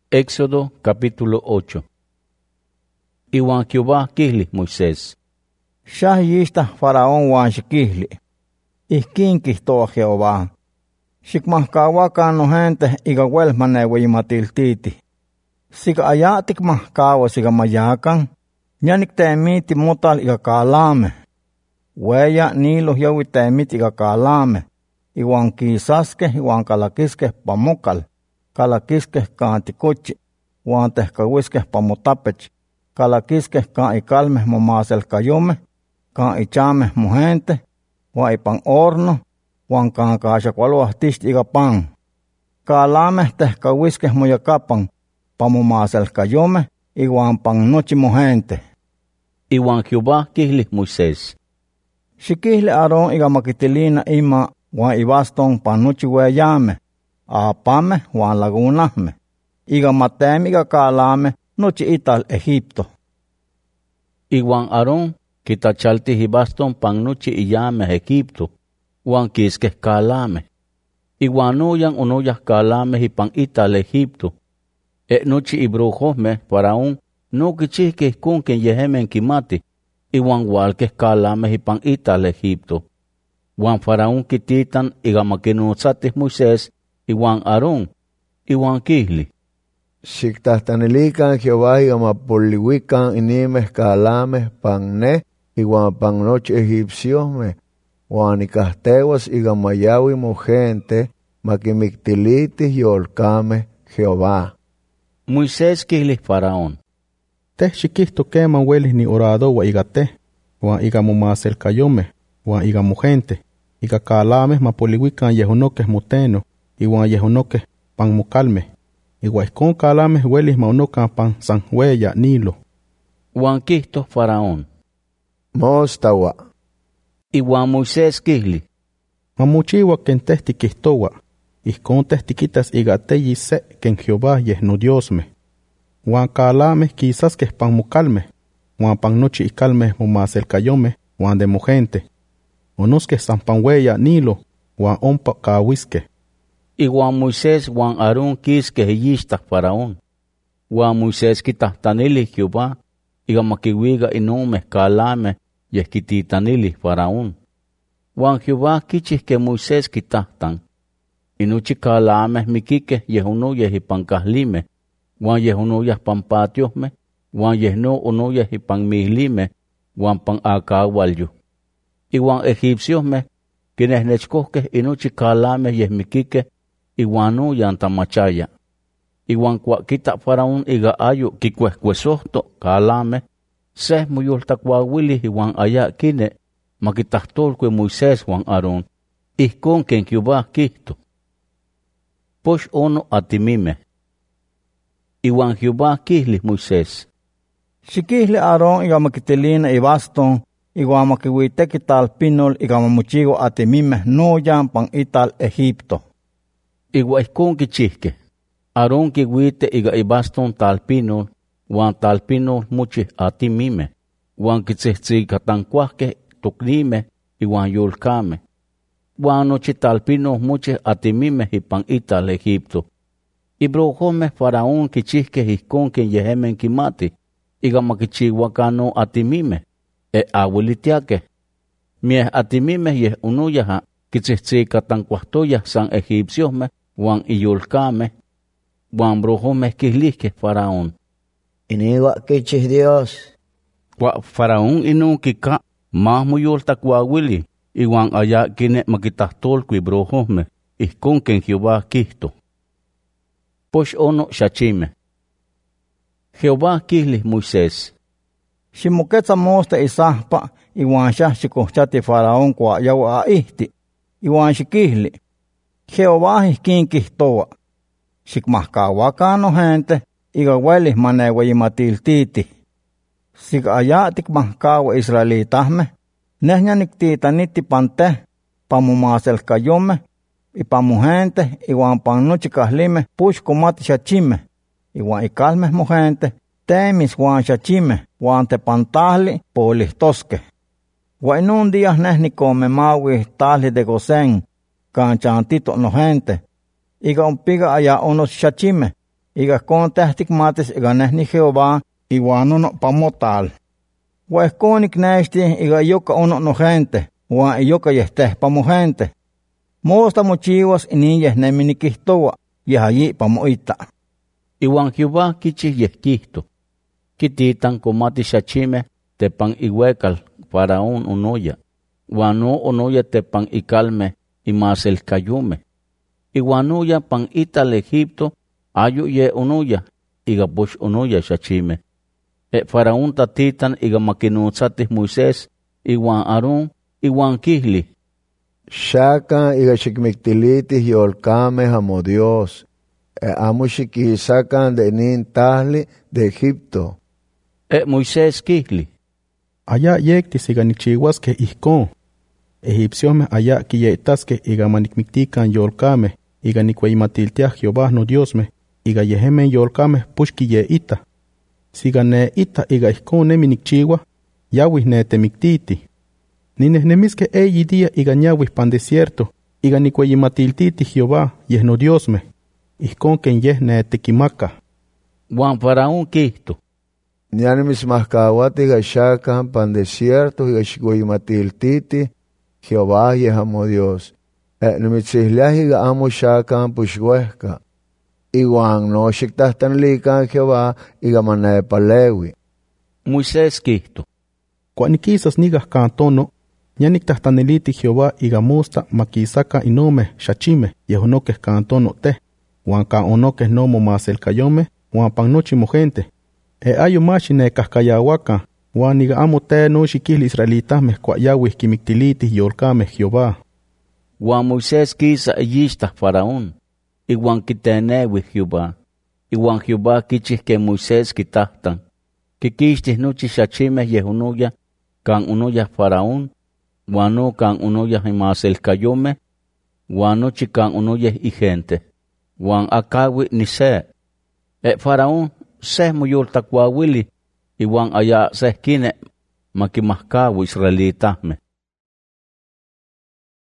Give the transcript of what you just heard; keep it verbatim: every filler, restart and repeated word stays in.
Éxodo capítulo ocho. Iwan Jehová kihli Moisés. Xah yista faraón wan xikihli. Ihkin kihtoa Jehová. Xikmahkawakan nohente iga wel maneueyimatiltiti. Sika aya tikmahkawa sika mayakan, nyanik temiti motal iga kalame. Weya Nilo yawi temiti iga kalame. Iwan kisaske iwan kalakiske pamokal. Kalakiske kaan tikochi, wan tehkawiske pamotapech. Kalakiske kaan ikalmeh momaselkayomeh, kaan ichameh mohente, wan ipan horno, wan kaan kaxakualoahtixti iga pan. Kalameh tehkawiske moyakapan, pamomaselkayomeh, iwan pan nochi mohente. Iwan Jehová kihli Moisés. Xikihli Aarón iga makitilina ima wan ibaston pan nochi weyameh, apameh wan lagunahmeh, iga matemi iga kalame nochi ital Egipto. Iwan Aarón kitachaltih ibaston pan nochi iyameh Egipto, wan kiskeh kalameh. Iwan oyan onoyah kalameh ipan ital Egipto. E nochi ibrujohmeh faraón no kichihkeh ihkon ken yehemen kimati, iwan walkeh kalameh ipan ital Egipto. Wan faraón kititan iga makinotzatih Moisés iwan Aarón, iwan kihli. Xiktahtanilikan Jehová iga mapoliwikan inimeh kalameh pan neh iwan pan nochi egipciomeh, wan ikahtewas iga mayawi mogente makimiktilitih yolkameh Jehová. Moisés kihli faraón. Teh xikihto keman welis ni oradowa iga teh, wan iga momaselkayomeh, wan iga mogente, iga kalameh mapoliwikan yehonokeh moteno, iwan yehonokeh pan mokalmeh. Iwan ihkon kalameh welis maunokan pan san weya Nilo. Wan kihto faraón. Mostawa. Iwan Moisés kihli. Mamochiwa ken teh tikihtowa, ihkon teh tikitas iga teyi se ken Jehová yeh nodiosmeh. Wan kalameh kisaskeh pan mokalmeh, wan pan nochi ikalmeh momaselkayomeh wan de mogente. Onoskeh san pan weya Nilo, wan ompa kawiskeh. Iwan Moisés wan Aarón kiskeh iyixtah faraón. Wan Moisés kitahtanilih Jehová, iga makiwiga inomeh kalameh yeh kititanilih faraón. Wan Jehová kichih ke Moisés kitahtan. Inochi kalameh mikikeh yeh onoyeh ipan kahlimeh, wan yeh onoyah pan patiohmeh, wan yeh no onoyeh ipan mihlimeh, wan pan akawalyo. Iwan egipciomeh kinehnechkohkeh inochi kalameh yeh mikikeh, iwan oyan tamachaya. Iwan kua kita faraón iga ayo kikuehkuesohto kalameh, seh moyoltakuawilih iwan aya kine makitahtolkue Moisés wan Aarón, ihkon ken Jehová kihto. Pox ono atimimeh. Iwan Jehová kihli Moisés. Xikihli Aarón iga makitilina ibaston, iwan makiuiteki talpinol iga mamochiwa atimimeh noyan pan ital Egipto. Iwa ihkon kichihkeh. Aarón kiuite iga ibaston talpinol, wan talpinol mochih atimimeh, wan kitzihtzikatankuahkeh toknimeh iwan yolkameh. Wan nochi talpinol mochih atimimeh ipan ital Egipto. Ibrojomeh faraón kichihkeh ihkon ken yehemen kimati, iga makichiwakan no atimimeh, e awilitiakeh. Mieh atimimeh yeh onoyaha kitzihtzikatankuahtoyah san egipciomeh wan iyolkameh. Wan brojomeh kihlihkeh faraón. Iniwa kichih Dios. Kua faraón inon kika mah moyoltakuawili, iwan aya kine makitahtolkui brojomeh, ihkon ken Jehová kihto. Pox ono xachimeh. Jehová kihli Moisés. Ximoketza mosta isahpa, iwan xah xikohchati faraón kua yawa aihti, iwan xikihli. Jehová ihkin kihtowa. Xikmahkawakan nohente, iga welis maneueyimatiltiti. Sika aya tikmahkawa israelitahmeh, neh nyaniktitaniti pan teh, pan momaselkayomeh, ipan mohente, iwan pan nochi kahlimeh pux komati xachimeh, iwan ikalmeh mohente, temis wan xachimeh, wan tepantahli polihtoskeh. Wan inon días neh nikomemawih tahli de Gosén, kan chantito nohente, iga ompiga aya onos xachimeh, iga con tehtik matis iga nehni Jehová iguano no pamotal. Huesconik nesti iga yoka uno no gente, huan yoka yesteh pamo gente. Mosta mochiwas iniyes neminikihtowa, yahayi pamoita. Iwan Jehová kichih yehkihto. Kititan komati xachime tepan ihuekal faraón unoya. Wano unoya tepan ikalme imasel kayume. Iwanuya pan ital Egipto ayu ye unoya iga bush unoya xachime. E faraón tatitan iga makinutzatis Moisés iwan Aarón iwan kihli. Shaka iga xikmiktilitis yolkame amo Dios. E amo xikisakan de nin tahli de Egipto. E Moisés kihli. Aya yektis iga nikchihuaske ihkon. Egipciosme aya kiyetaske iga manikmiktikan yolkame iga nikweyimatiltiah Jehová no Diosme iga yehemen yolkame push kiyeita. Siga ne ita iga ihkon nemi nikchiwa yawih ne temiktiti. Ninehnemiske eyi dia iga ñawih pan desierto iga nikweyimatiltiti Jehová yeh no Diosme. Ihkon ken yeh ne tekimaka. Juan faraón kihto. Nianimis mahkawati iga shakan pan desierto iga xikweyimatiltiti Jehová yeh amo Dios. E nimitzihliah iga amo shakan puxhuehka. Iwan no xiktahtanlikan Jehová iga manepalewi. Moisés kihto. Kuanikisas nigah kantono, ñaniktahtaniliti Jehová iga musta makisaka inome xachime yehonokeh kantono teh, wan kan onokeh no momaselkayome, wan pan nochi mogente. E ayo machi nekahkayahuakan, wan iga amo te no xikihli israelitahmeh kuayawih kimiktilitih yolkameh Jehová. Wan Moisés kisa eyixtah faraón. Iwan kitenewi Jehová. Iwan Jehová kichih ke Moisés kitahtan. Kikixtih nochi xachimeh yehonoya, kan unoya faraón, wan no kan unoya imaselkayomeh, wan nochi kan unoya igente, wan akawi ni se. E faraón seh moyoltakuawili, iwan aya seh kine makimahkawi israelitahmeh.